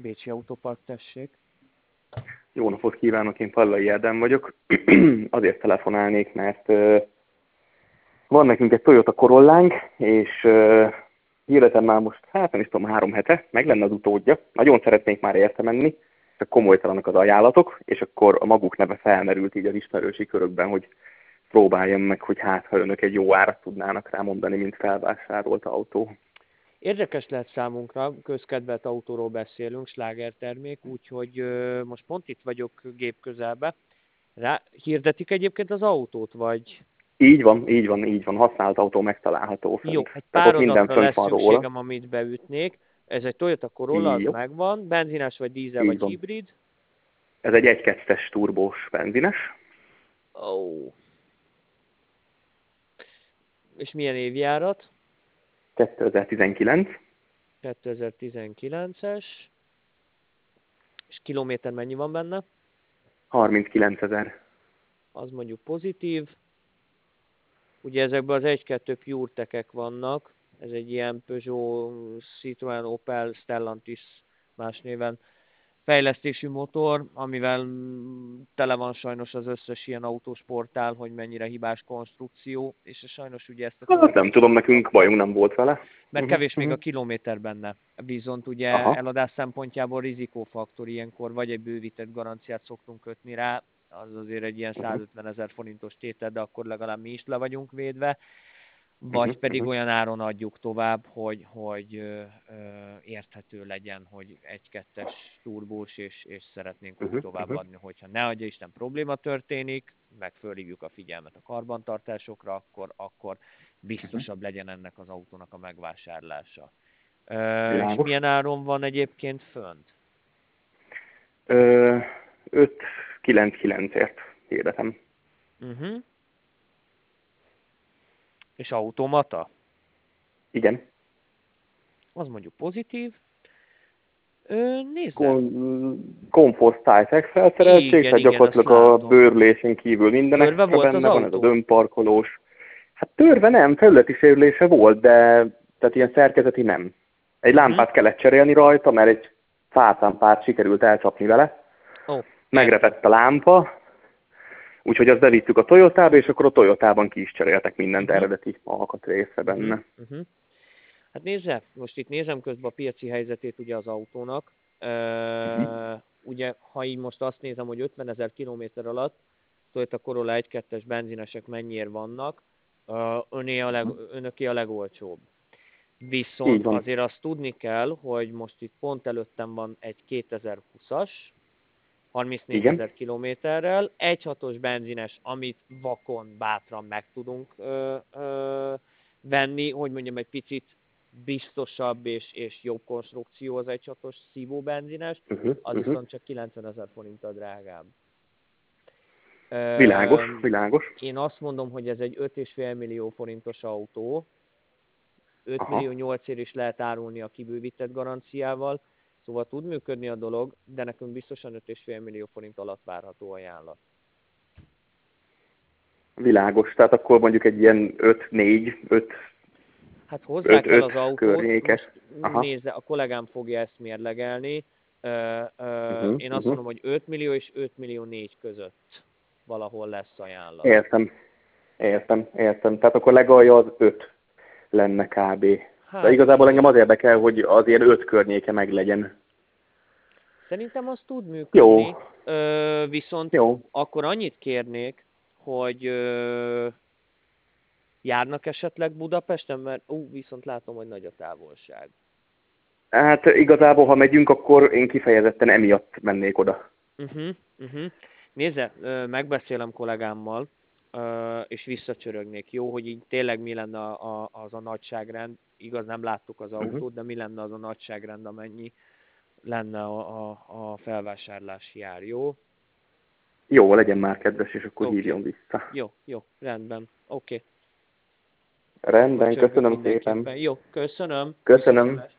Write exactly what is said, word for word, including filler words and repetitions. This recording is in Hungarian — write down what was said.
Bécsi Autopark, tessék. Jó napot kívánok, én Pallai Ádám vagyok. Azért telefonálnék, mert uh, van nekünk egy Toyota Corollánk, és uh, hirdetem már most, hát nem is tudom, három hete, meg lenne az utódja. Nagyon szeretnék már érte menni, csak komolytalanak az ajánlatok, és akkor a maguk neve felmerült így az ismerősi körökben, hogy próbáljam meg, hogy hát, ha önök egy jó árat tudnának rá mondani, mint felvásárolt autó. Érdekes lehet számunkra, közkedvelt autóról beszélünk, slágertermék, úgyhogy ö, most pont itt vagyok gép közelbe. Rá, hirdetik egyébként az autót, vagy? Így van, így van, így van, használt autó megtalálható Jó, fönt. egy Tehát pár ott minden adatra fönt lesz van róla. szükségem, amit beütnék. Ez egy Toyota Corolla, az Jó, megvan, benzines vagy dízel így vagy van. hibrid. Ez egy egy kettes turbós benzines. Ó. Oh. És milyen évjárat? kétezer-tizenkilenc. kétezer-tizenkilences. És kilométer mennyi van benne? harminckilencezer. Az mondjuk pozitív. Ugye ezekben az egy kettő PureTech-ek vannak. Ez egy ilyen Peugeot, Citroen, Opel, Stellantis más néven fejlesztésű motor, amivel tele van sajnos az összes ilyen autósportál, hogy mennyire hibás konstrukció, és sajnos ugye ezt a Hát Toyota nem tudom, nekünk bajunk nem volt vele. mert Uh-huh, kevés még a uh-huh. kilométer benne. Viszont ugye Aha. eladás szempontjából rizikófaktor ilyenkor, vagy egy bővített garanciát szoktunk kötni rá, az azért egy ilyen százötven ezer forintos tétel, de akkor legalább mi is le vagyunk védve, vagy Uh-huh, pedig uh-huh. olyan áron adjuk tovább, hogy, hogy ö, ö, érthető legyen, hogy egy-kettes turbós, és, és szeretnénk úgy Uh-huh, tovább uh-huh. adni, hogyha ne adja Isten probléma történik, meg fölhívjuk a figyelmet a karbantartásokra, akkor, akkor biztosabb legyen ennek az autónak a megvásárlása. Ö, és Világos. milyen áron van egyébként fönt? Ö, öt kilencvenkilencért hirdetem. Uh-huh. És automata? Igen. Az mondjuk pozitív. Ö, nézze. Kon- Comfort Type-X felszereltség, Igen, tehát igen, gyakorlatilag azt a látom. bőrülésen kívül minden Törve extra volt az benne van, ez az autó? önparkolós. Hát törve nem, felületi sérülése volt, de tehát ilyen szerkezeti nem. Egy lámpát Uh-huh. kellett cserélni rajta, mert egy fászámpárt sikerült elcsapni vele. Ó, Megrepett a lámpa, úgyhogy azt bevittük a Toyotába, és akkor a Toyotában ki is cseréltek mindent uh-huh. eredeti alkatrészre benne. Uh-huh. Uh-huh. Hát nézze, most itt nézem közben a piaci helyzetét ugye az autónak. Uh, Uh-huh. ugye, ha így most azt nézem, hogy ötvenezer kilométer alatt Toyota Corolla egy kettes benzinesek mennyiért vannak, uh, öné a leg, önöké a legolcsóbb. Viszont azért azt tudni kell, hogy most itt pont előttem van egy kétezer-húszas, harmincnégyezer kilométerrel, egy hatos benzines, amit vakon bátran meg tudunk ö, ö, venni, hogy mondjam, egy picit biztosabb és, és jobb konstrukció az egy hatos szívó benzines, uh-huh. az Uh-huh. viszont csak kilencvenezer forinttal drágább. Ö, Világos, világos. Én azt mondom, hogy ez egy öt egész öt millió forintos autó, öt millió nyolcért is lehet árulni a kibővített garanciával, szóval tud működni a dolog, de nekünk biztosan öt egész öt millió forint alatt várható ajánlat. Világos, tehát akkor mondjuk egy ilyen öt négy, öt Hát hozzá kell az autót, környékes. most nézze, a kollégám fogja ezt mérlegelni. Uh, uh, Uh-huh, én azt uh-huh. mondom, hogy öt millió és öt millió négy között valahol lesz ajánlat. Értem, értem, értem. Tehát akkor legalja az öt lenne kb. Hát, de igazából engem az érdekel, hogy azért öt környéke meg legyen. Szerintem az tud működni. Jó. Ö, viszont Jó. akkor annyit kérnék, hogy ö, járnak esetleg Budapesten, mert ú, viszont látom, hogy nagy a távolság. Hát igazából, ha megyünk, akkor én kifejezetten emiatt mennék oda. Uh-huh, uh-huh. Nézze, megbeszélem kollégámmal, és visszacsörögnék, jó, hogy így tényleg mi lenne a, a, az a nagyságrend, igaz nem láttuk az autót, uh-huh. de mi lenne az a nagyságrend, amennyi lenne a, a, a felvásárlási ár, jó? Jó, legyen már kedves, és akkor Okay. hívjon vissza. Jó, jó, rendben, oké. Okay. Rendben, köszönöm szépen. Jó, köszönöm. Köszönöm.